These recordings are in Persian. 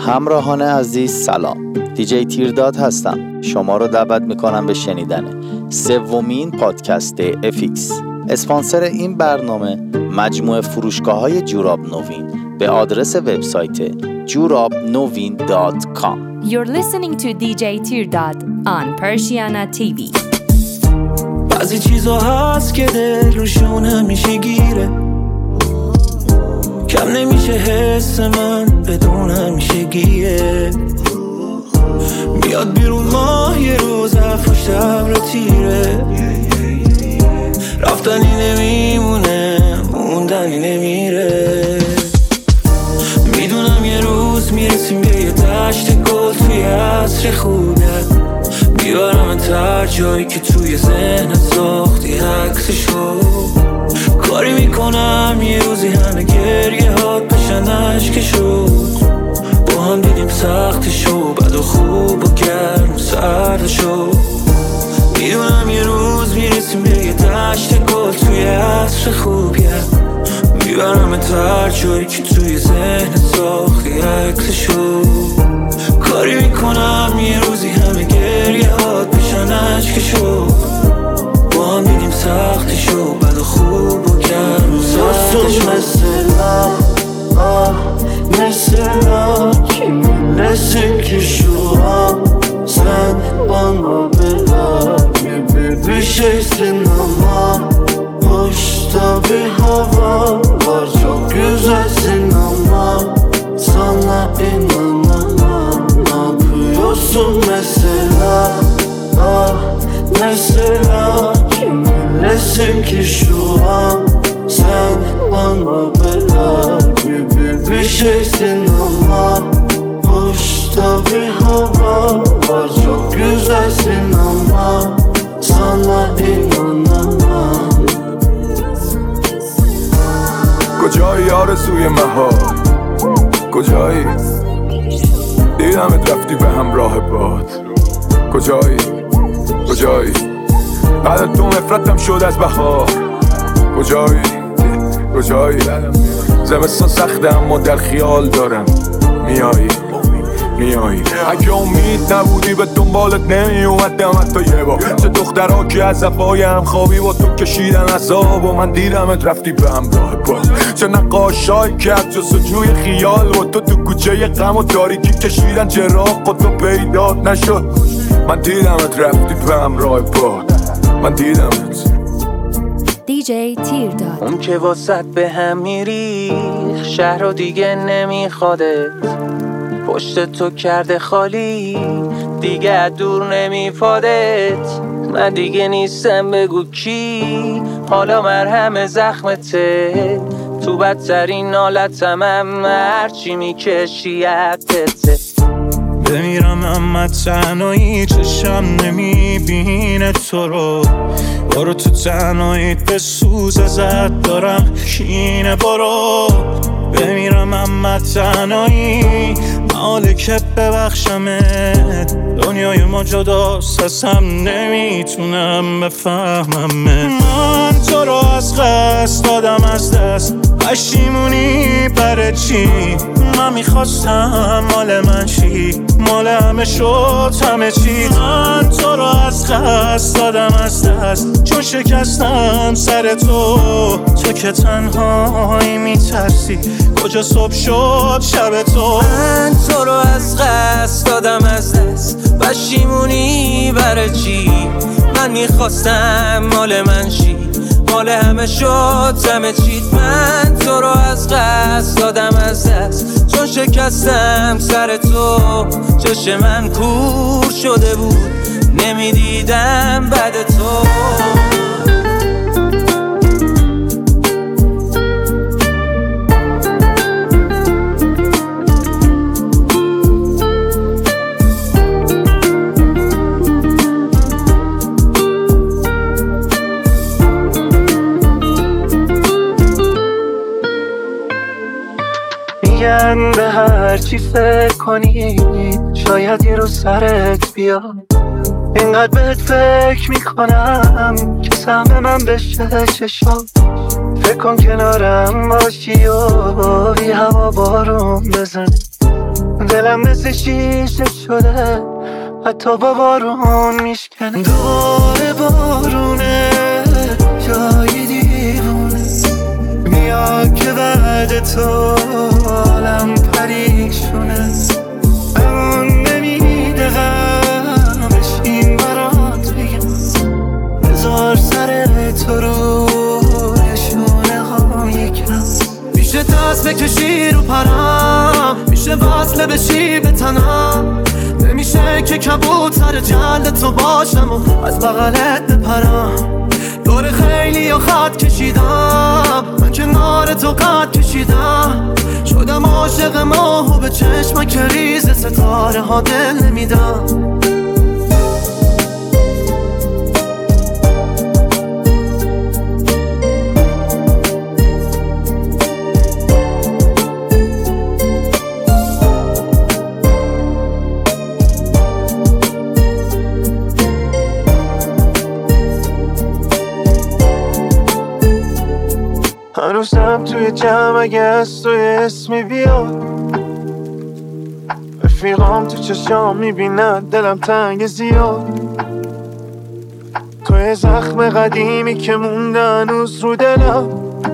همراهان عزیز سلام، دیجی تیرداد هستم. شما رو دعوت میکنم به شنیدن سومین پادکست افیکس. اسپانسر این برنامه مجموعه فروشگاه‌های جوراب نوین به آدرس وبسایت jurabnovin.com. You're listening to DJ Tirdad on Persiana TV. بعضی چیزا هست که دل روشون همیشه گیره، کم نمیشه حس من بدون همیشه گیه. میاد بیرون ماه یه روز پشت ابر تیره، رفتنی نمیمونه موندنی نمیره. میدونم یه روز میرسیم به یه دشت گل توی عصر خوبه، بیارم تر جایی که توی ذهن ساختی عکسشو. کاری میکنم یه روزی همه گریه هات بشن عشقشو، با هم دیدیم سختشو، بد و خوب و گرم و سردشو. میدونم یه روز میرسیم به یه دشت گل توی عصر خوبیه، میبرم تر جایی که توی ذهن ساختی عکسشو. کاری میکنم یه روزی همه گریه هات بشن عشقشو، با هم دیدیم سختشو، بد و خوب و گرم و سردشو. Mesela ki şu an sen bana bela gibi bir şeysin ama hoşta bir hava var, çok güzelsin ama sana inanamam. Ne yapıyorsun mesela? Ah mesela kiminlesin ki şu an sen bana bela gibi bir şeysin ama hoşta bir hava var, çok güzelsin ama sana inanamam. کجایی آرزوی مهار، کجایی دیدمت رفتی به همراه باد، کجایی بعد تو نفرتم شد از بهار، کجایی زمستان سخته اما در خیال دارم میایی. اگه امید نبودی به دنبالت نمی اومدم حتی یه بار. چه دخترها که از صفای هم خوابی با تو کشیدن عذاب و من دیدمت رفتی به همراه باد. چه نقاشای که از جستجوی خیال با تو کوچه غم و تاریکی کشیدن چراغ و تو پیدا نشد. من دیدمت رفتی به همراه باد، من دیدمت. DJ Tirdad. اون که واسط به هم میری شهر رو دیگه نمیخوادت، پشت تو کرده خالی دیگه دور نمیپادت. من دیگه نیستم بگو کی، حالا مرهم زخمته، تو بدترین حالتم هم هرچی میکشی حقته. بمیرم اما تنهایی چشم نمیبینه تو رو، برو تو تنهاییت به سوز ازت دارم کینه. برو بمیرم اما تنهایی محاله که ببخشمت، دنیای ما جداست ازم نمیتونم بفهممت. من تو رو از قصد دادم از دست، پشیمونی برای چی؟ من میخواستم مال من چی، مال همه شد همه چی. من تو رو از قصد دادم از دست، چون شکستم سر تو که تنهایی میترسی کجا صبح شد شب تو. من تو رو از قصد دادم از دست، پشیمونی برای چی؟ من میخواستم مال من چی، مال همه شد همه چی. من تو رو از قصد دادم از دست، چون شکستم سر تو، چشم من کور شده بود نمیدیدم بعد تو. میگن به هر چی فکر کنی شاید یه روز سرت بیاد، اینقدر بهت فکر میکنم که سهم من بشه چشم. فکر کن کنارم باشی و بی هوا بارون بزنه، دلم مثل شیشه شده، حتی با بارون میشکنه. دوباره بارونه جای دیوونه، بیا که بعد تو عالم پریشونه. اما نمیده غمش این برات بگم، بذار سر تو روی شونه هم یکم. میشه دست بکشی رو پرم، میشه وصله بشی به تنم، نمیشه که کبوتر جلد تو باشم و از بغلت بپرم. دور خیلی یا خط کشیدم، من کنار تو قد کشیدم، شدم عاشق ماه و به چشم که ریز ستاره ها دل نمیدم. هنوزم توی جمع اگه از توی اسمی بیاد، رفیقام تو چشام میبینن دلم تنگ زیاد. توی زخم قدیمی که مونده هنوز رو دلم،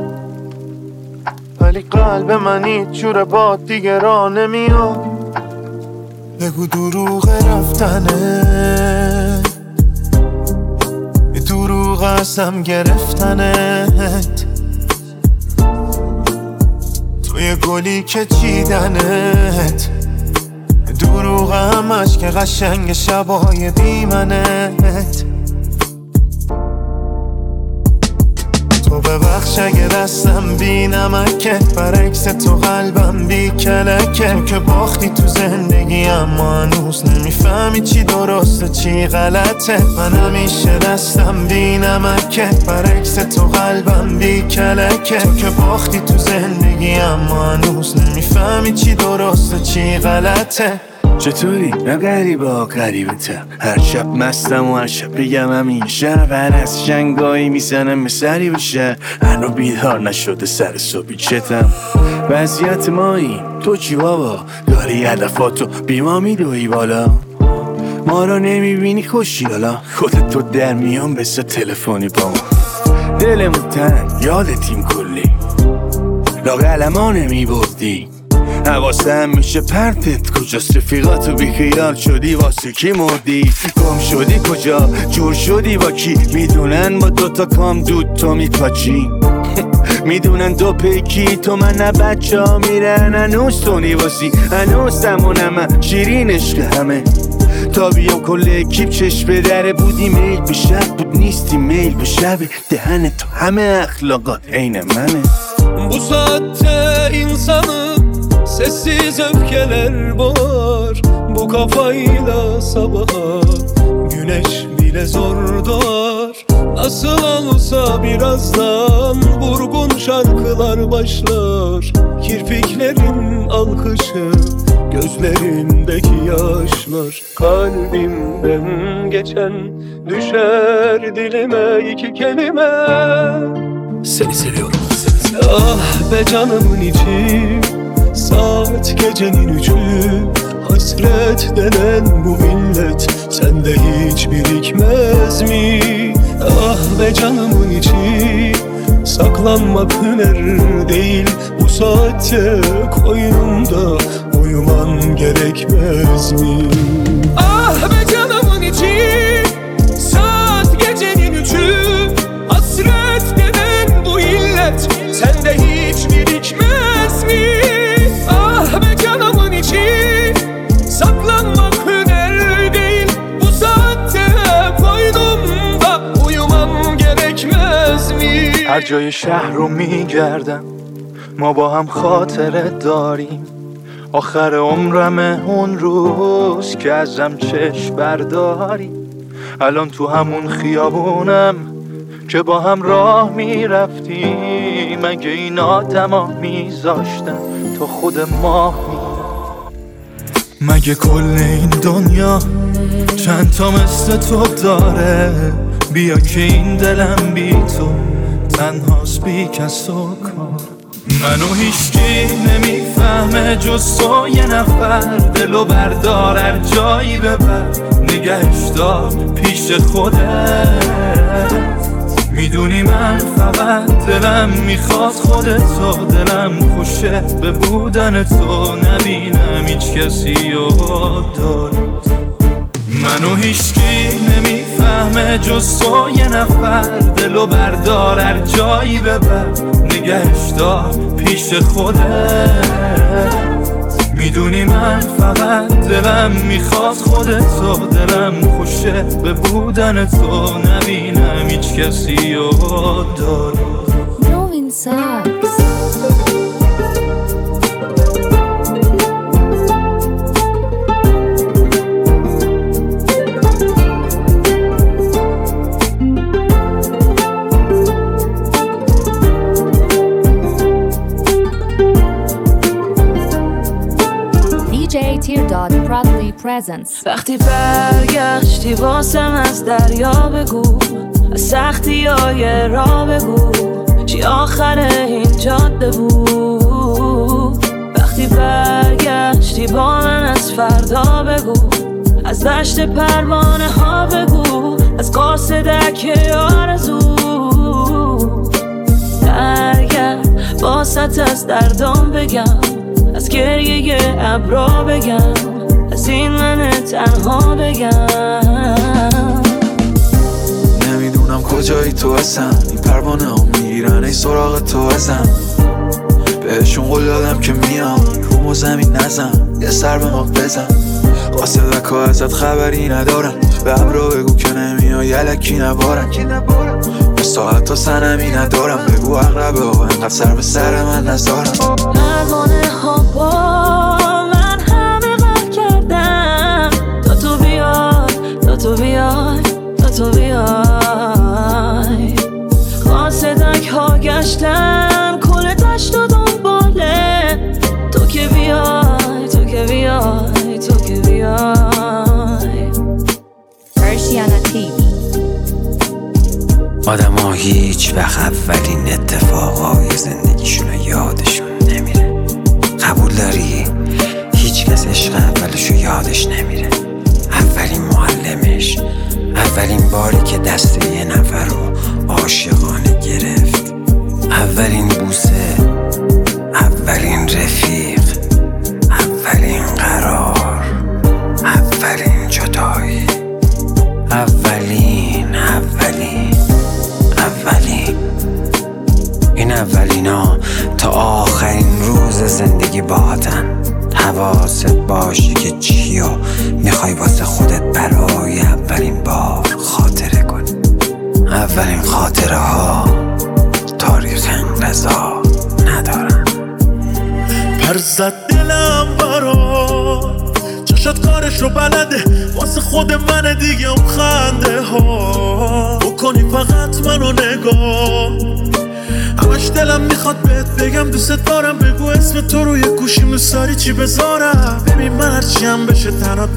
ولی قلب من هیچ جور باد دیگه راه نمیاد. بگو دروغ رفتنه، دروغ ازم گرفتنت، توی گلی که چیدنت، دروغ همش که قشنگ شبای بیمنت. تو ببخش اگه دستم بی نمکه، برعکس تو قلبم بی کلکه. تو که باختی تو زندگی اما هنوز نمیفهمی چی درسته چی غلطه. من همیشه دستم بی نمکه، برعکس تو قلبم بی کلکه. تو که باختی تو زندگی اما هنوز نمیفهمی چی درسته چی غلطه. چطوری؟ نه غریبا غریبته، هر شب مستم و هر شب بگم همین شب، هر از شنگایی میزنم به سری بشه، هنو بیدار نشده سر صبحی چتم. وضعیت مایی تو چی بابا؟ داری هدفاتو بی ما میدوی بالا، ما رو نمیبینی خوشی لالا، خودت تو در میان بسه تلفنی با ما. دلمون تنگ یادتیم کلی، لاغل ما نمیبردی، حواسم میشه پرتت کجاست، رفیقاتو بی خیال شدی واسه کی مردی، گم شدی کجا، جور شدی با کی، میدونن با دوتا کام دود تو میپاچی، میدونن دو پیکی تو من نه بچه ها میرن، هنوز تو نیواسی هنوز تمونم شیرین عشق همه، تا بیام کل اکیب چشم به دره بودی، میل به شب بود نیستی میل به شب، دهن تو همه eğlaqat aynı mənə. Bu saatte insanı sessiz öfkeler boğar, bu kafayla sabaha güneş bile zor doğar. Nasıl olsa birazdan vurgun şarkılar başlar, kirpiklerin alkışı, gözlerindeki yaşlar. Kalbimden geçen düşer dilime iki kelime, seni seviyorum. Ah be canımın içi, saat gecenin üçü, hasret denen bu millet sende hiç birikmez mi? Ah be canımın içi, saklanmak hüner değil, bu saatte koynumda uyuman gerekmez mi? Ah be canımın içi, saat gecenin üçü, hasret denen bu illet sende hiç birikmez mi? Ah be canımın içi, saklanmak hüner değil, bu saatte koynumda uyuman gerekmez mi? هر جای شهر رو میگردم ما با هم خاطره داریم، آخر عمرمه اون روز که ازم چشم برداری، الان تو همون خیابونم که با هم راه میرفتیم، اگه این آدما میذاشتن تا خود ماه مگه کل این دنیا چند تا مثل تو داره، بیا که این دلم بی تو تنهاست بی کس و کار، منو هیچکی نمیفهمه جز تو یه نفر، دلو بردار هر جایی ببر، نگهش دار پیش خودت. میدونی من فقط دلم میخواد خودتو، دلم خوشه به بودن تو، نبینم هیچ کسی یاد داره. منو هیچکی نمیفهمه جز تو یه نفر، دلو بردار هر جایی ببر، نگهش دار پیش خودت. میدونی من فقط دلم میخواد خودتو، دلم خوشه به بودن تو، نبینم هیچ کسی یاد داره. Moving Socks. Proudly presents. وقتی برگشتی واسم از دریا بگو، از سختی‌های راه بگو، چی آخر این جاده بود. وقتی برگشتی با من از فردا بگو، از دشت پروانه ها بگو، از قاصدک آرزو. برگرد واسط از دردام بگم، از گریه ابرا بگم، از این من تنها بگم. نمیدونم کجایی تو هستم، این پروانه ها میگیرن ای سراغ تو ازم. بهشون قول دادم که میام، رومو زمین نزن، یه سر به ما بزن. قاصدک ها ازت خبری ندارن، به ابرا بگو که نمیای الکی نبارن. ساعت تا سنمی ندارم، بگو اقربه ها انقدر سر به سر من نزارن. پروانه ها با من همه غر کردم، تا تو بیای، تا تو بیای، تا تو بیای. قاصدک ها گشتن کل دشت و دنباله، تو که بیای، تو که بیای، تو که بیای. Persiana TV. آدم ها هیچ وقت اولین اتفاقای زندگیشون یادشون نمیره. قبول داری؟ هیچ کس عشق اولشو یادش نمیره. اولین معلمش، اولین باری که دست یه نفر رو عاشقانه گرفت، اولین بوسه، اولین رفیق، اولین قرار، اولین جدایی، اولین این اولینا تا آخرین روز زندگی باهاتن. حواست باشه که چیو میخوای واسه خودت برای اولین بار خاطره کنی. اولین خاطره ها تاریخ انقضا ندارن. پر زد دلم برا چشات کارش رو بلده، واسه خود من دیگه اون خنده ها. بکنی فقط منو نگاه، همش دلم میخواد بهت بگم دوست دارم. بگو اسم تو روی گوشیم دوست داری چی بذارم. ببین من هرچیم بشه تنات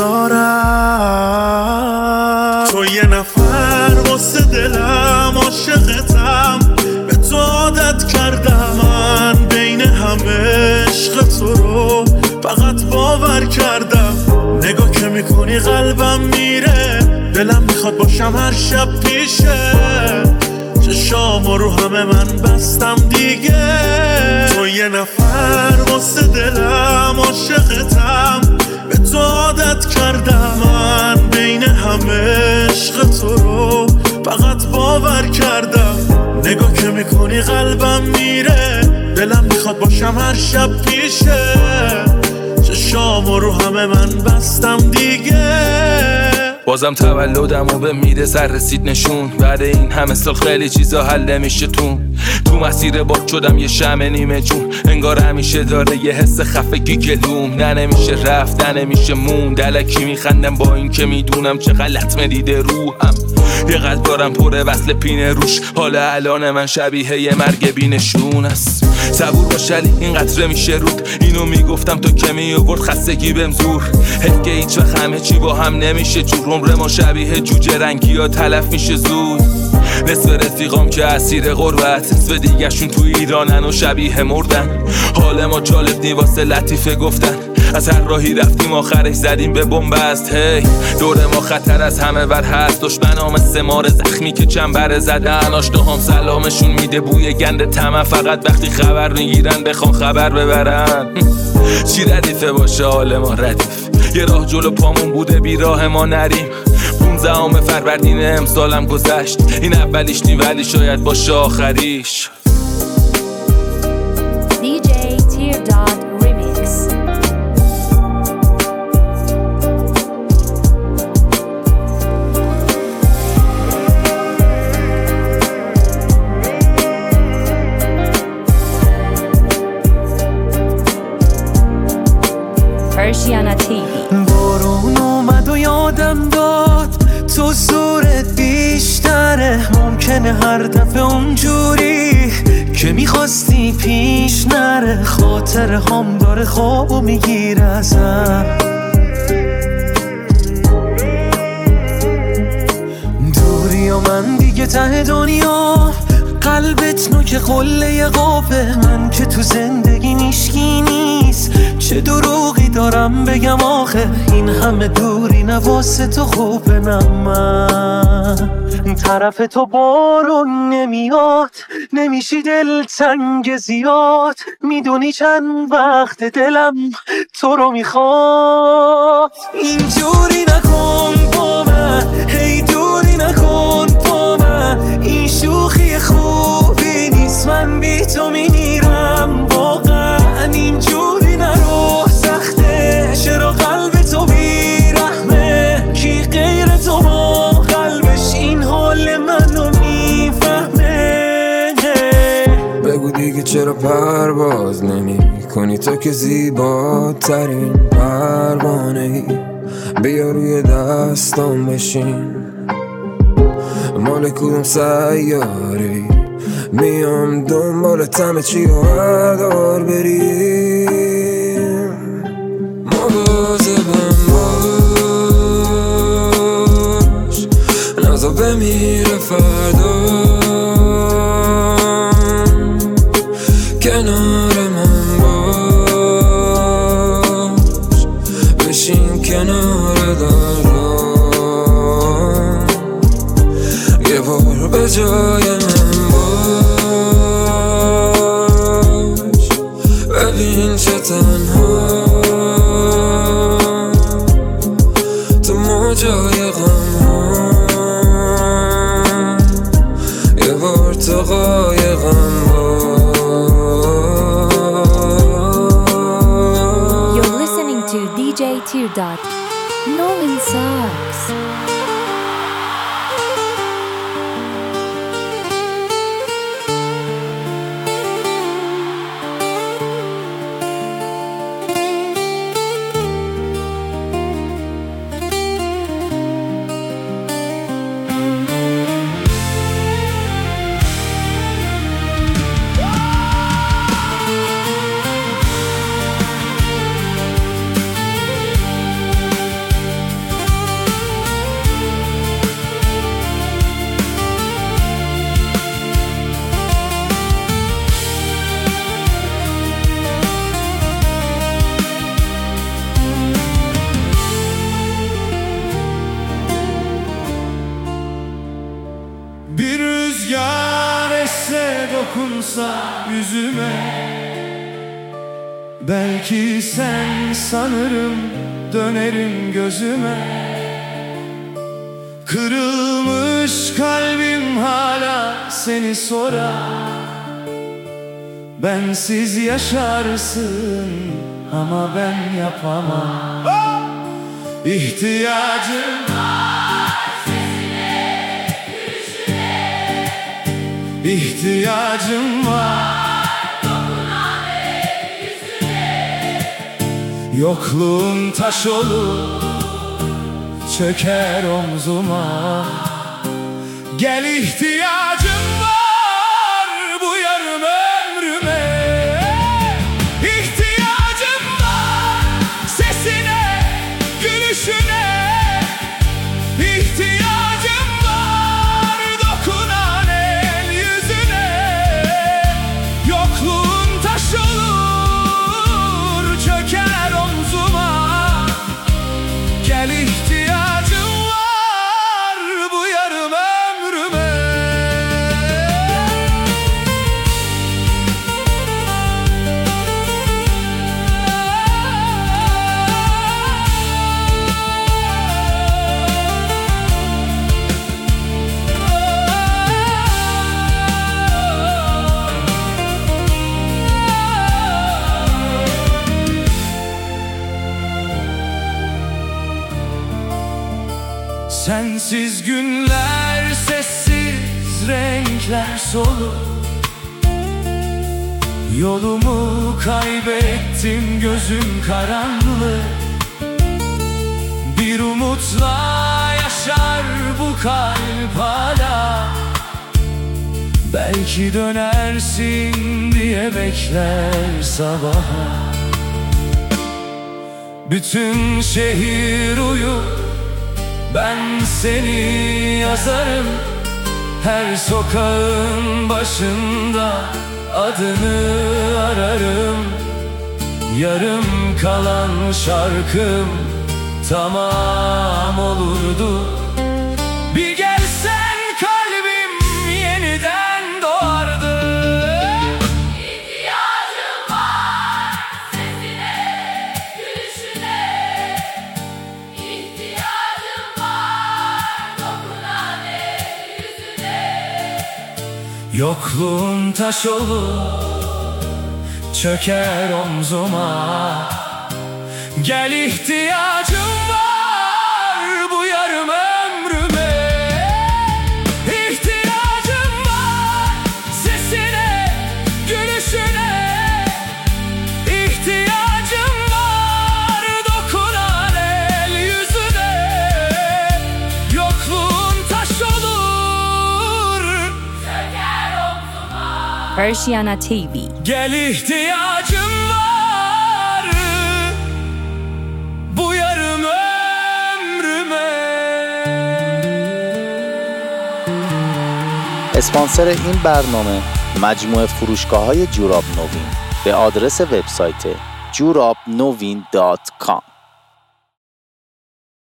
نمیذارم. تو یه نفر واسه دلم عاشقتم، به تو عادت کردم من بین همه عشق تو رو فقط باور کردم. نگاه که میکنی قلبم میره، دلم میخواد باشم هر شب پیشه. چشامو رو همه من بستم دیگه. تو یه نفر واسه دلم عاشقتم، به تو عادت کردم من بین همه عشق تو رو فقط باور کردم. نگاه که میکنی قلبم میره، دلم میخواد باشم هر شب پیشه. چشامو رو همه من بستم دیگه. بازم تولدمو به میره سر رسید نشون، بعد این همه سال خیلی چیزا حل نمیشه تو مسیر باد شدم یه شمع نیمه جون. انگار همیشه داره یه حس خفگی گلوم، نه نمیشه رفت نه نمیشه موند. الکی میخندم با این که میدونم چه غلط مدیده روحم. یه قلب دارم پره وصل پینه روش، حالا الان من شبیه یه مرگ بینشون است. صبور باش علی این قطره میشه رود، اینو میگفتم تو که میورد خستگی بهم زور. حد که هیچ وقت همه چی با هم نمیشه جور. عمر ما شبیه جوجه رنگی ها تلف میشه زود. نصف رفیقام که اسیر غربت، نصف دیگه‌شون تو ایرانن و شبیه مردن. حال ما جالب نی واسه لطیفه گفتن، از هر راهی رفتیم آخرش زدیم به بنبست. هی دور ما خطر از همه ور هست، دشمنام سمار زخمی که چنبره زدن. آشناهام سلامشون میده بوی گند طمع، فقط وقتی خبر میگیرن بخوان خبر ببرن. چی ردیفه باشه حال ما ردیف، یه راه جلو پامون بوده بی راه ما نریم. 15 فروردین امسالم گذشت، این اولیش نی ولی شاید باشه آخریش. DJ Teardot Remix. Persiana TV. بارون اومد و یادم داد تو زورت بیشتره، ممکنه هر دفعه اونجوری که میخواستی پیش نره. خاطر هم داره خوابو میگیره ازم، دوری و من دیگه ته دنیا، قلبت نوک قله قافه. من که تو زندگی میشکی نیست، چه دروغی دارم بگم آخه. این همه دوری نواسه تو خوبه، نه من طرف تو بارون نمیاد، نمیشی دلتنگ زیاد. میدونی چند وقت دلم تو رو میخواد. اینجوری نکن با من، هی دوری نکن با من. این شوخی خوبی نیست، من بی تو میمیرم واقعا. اینجوری نرو، سخته چرا قلب تو بیرحمه. کی غیر تو با قلبش این حال منو میفهمه. بگو دیگه چرا پرواز نمی کنی تو که زیباترین پروانه ای. بیا روی دستام بشین، مال کدوم سیاری میام دنبالت، همه چی رو هردار بریم. مواظبم باش، نازا بمیره فردا. کنار من باش، بشین کنار دارم. یه بار به جای من باش، ببین چه تنها تو موجای غم ها. یه بار تو قایقم باش. You're listening to DJ Teardot. No one sucks. Bir rüzgar esse dokunsa yüzüme, belki sen sanırım dönerim gözüme. Kırılmış kalbim hala seni sorar. Bensiz yaşarsın ama ben yapamam. İhtiyacım İhtiyacım var, dokunan el yüzüne. Yokluğun taş olur, çöker omzuma. Gel ihtiyacım var bu yarım ömrüme. İhtiyacım var sesine, gülüşüne. İhtiyacım var dokunan Sensiz günler, sessiz renkler solur. Yolumu kaybettim, gözüm karanlık. Bir umutla yaşar bu kalp hala. Belki dönersin diye bekler sabaha. Bütün şehir uyur, ben seni yazarım. Her sokağın başında adını ararım. Yarım kalan şarkım tamam olurdu. Bir gelsen kalbim yeniden doğardı. İhtiyacım var sesine, gülüşüne. İhtiyacım var dokunan el yüzüne. Yokluğun taş olur, çöker omzuma. Gel, ihtiyacım var bu yarım ömrüme. İhtiyacım var sesine, gülüşüne. İhtiyacım var dokunan el yüzüne. Yokluğun taş olur, Çöker omzuma. Persiana TV. gel, ihtiyacım var bu yarım ömrüme. اسپانسر این برنامه مجموعه فروشگاه‌های جوراب نوین به آدرس وبسایت jurabnovin.com